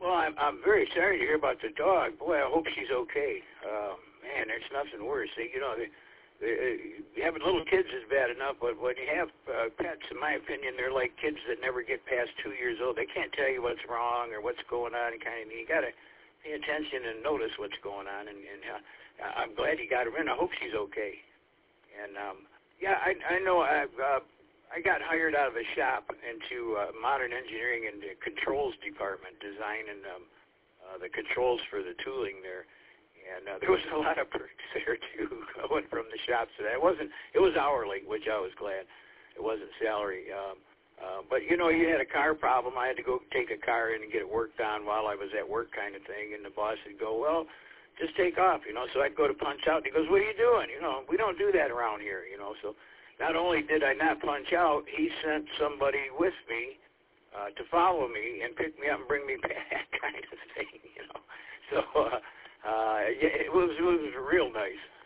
Well, I'm very sorry to hear about the dog. Boy, I hope she's okay. Man, there's nothing worse. Having little kids is bad enough, but when you have pets, in my opinion, they're like kids that never get past 2 years old. They can't tell you what's wrong or what's going on, and kind of. You got to pay attention and notice what's going on. And I'm glad you got her in. I hope she's okay. And yeah, I know I got hired out of a shop into modern engineering and the controls department, designing the controls for the tooling there. And there was a lot of perks there too. I went from the shops to that. It was hourly, which I was glad. It wasn't salary. But you know, you had a car problem. I had to go take a car in and get it worked on while I was at work, kind of thing. And the boss would go, "Well, just take off," you know. So I'd go to punch out. And he goes, "What are you doing? You know, we don't do that around here, you know." So not only did I not punch out, he sent somebody with me to follow me and pick me up and bring me back, kind of thing, you know. So yeah, it was real nice.